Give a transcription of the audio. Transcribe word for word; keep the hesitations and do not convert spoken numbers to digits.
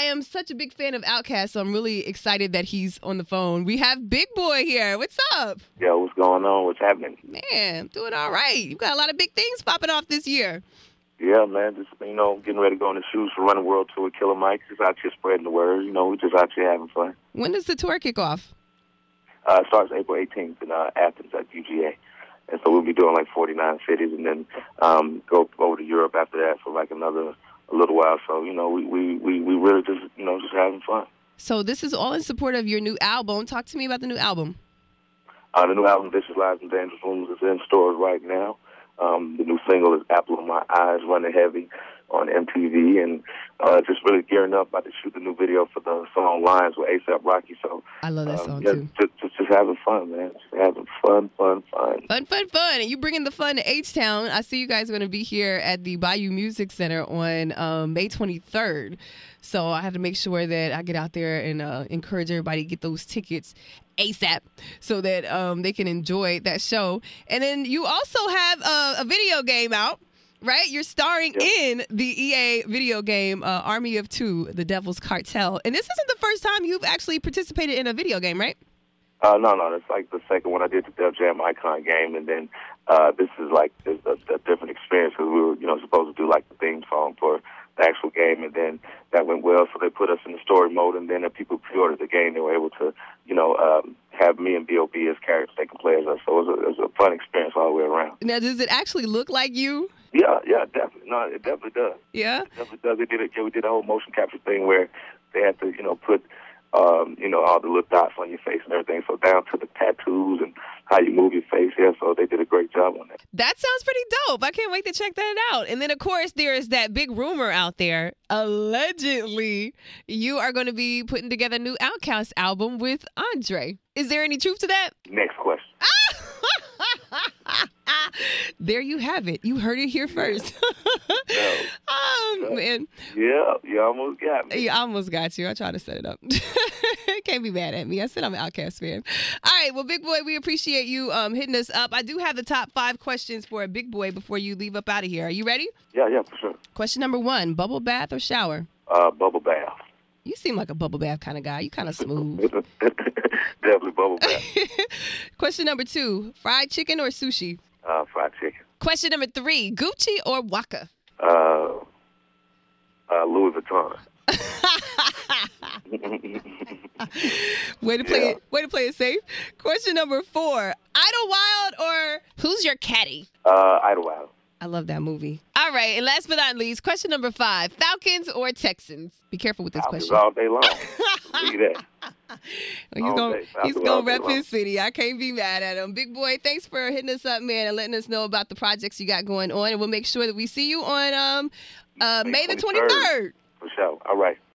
I am such a big fan of Outkast, so I'm really excited that he's on the phone. We have Big Boi here. What's up? Yo, what's going on? What's happening? Man, I'm doing all right. You got a lot of big things popping off this year. Yeah, man, just, you know, getting ready to go on the shoes for Running World Tour with Killer Mike. Just out here spreading the word. You know, we're just out here having fun. When does the tour kick off? Uh, it starts April eighteenth in uh, Athens at U G A. And so we'll be doing like forty-nine cities and then um, go over to Europe after that for like another a little while. So, you know, we, we, we, we really just, you know, just having fun. So this is all in support of your new album. Talk to me about the new album. Uh, the new album, Vicious Lies and Dangerous Rooms, is in stores right now. Um, the new single is Apple of My Eyes, running heavy on M T V, and uh, just really gearing up, about to shoot the new video for the song Lions with A$AP Rocky. So I love that um, song, yeah, too. Just, just, just having fun, man. Just having fun, fun, fun. Fun, fun, fun. And you bringing the fun to H-Town. I see you guys are going to be here at the Bayou Music Center on um, May twenty-third. So I had to make sure that I get out there and uh, encourage everybody to get those tickets ASAP so that um, they can enjoy that show. And then you also have a, a video game out. Right? You're starring Yep. in the E A video game, uh, Army of Two, The Devil's Cartel. And this isn't the first time you've actually participated in a video game, right? Uh, no, no, that's like the second one I did, the Def Jam Icon game, and then uh, this is like a, a different experience because we were, you know, supposed to do like the theme song for the actual game, and then that went well, so they put us in the story mode, and then if people pre-ordered the game, they were able to, you know, um, have me and B O B as characters they can play as us. So it was, a, it was a fun experience all the way around. Now, does it actually look like you? Yeah, yeah, definitely. No, it definitely does. Yeah? It definitely does. They did it. Yeah, we did a whole motion capture thing where they had to, you know, put, um, you know, all the little dots on your face and everything. So down to the tattoos and how you move your face. Yeah, so they did a great job on that. That sounds pretty dope. I can't wait to check that out. And then, of course, there is that big rumor out there. Allegedly, you are going to be putting together a new Outkast album with Andre. Is there any truth to that? Next question. There you have it. You heard it here first. No. Oh, man. Yeah, you almost got me. You almost got you. I tried to set it up. Can't be mad at me. I said I'm an Outkast fan. All right. Well, Big Boi, we appreciate you um, hitting us up. I do have the top five questions for a Big Boi before you leave up out of here. Are you ready? Yeah, yeah, for sure. Question number one, bubble bath or shower? Uh, bubble bath. You seem like a bubble bath kind of guy. You kind of smooth. Definitely bubble bath. Question number two, fried chicken or sushi? Uh, fried chicken. Question number three, Gucci or Waka? Uh, uh, Louis Vuitton. Way to play Yeah. it. Way to play it safe. Question number four, Idlewild or Who's Your Caddy? Uh, Idlewild. I love that movie. All right, and last but not least, question number five, Falcons or Texans? Be careful with this Falcons question. all day long. Believe that. Well, he's all gonna day. he's Falcons all gonna day rep long. his city. I can't be mad at him. Big Boi, thanks for hitting us up, man, and letting us know about the projects you got going on. And we'll make sure that we see you on um uh, May the twenty-third. For sure. All right.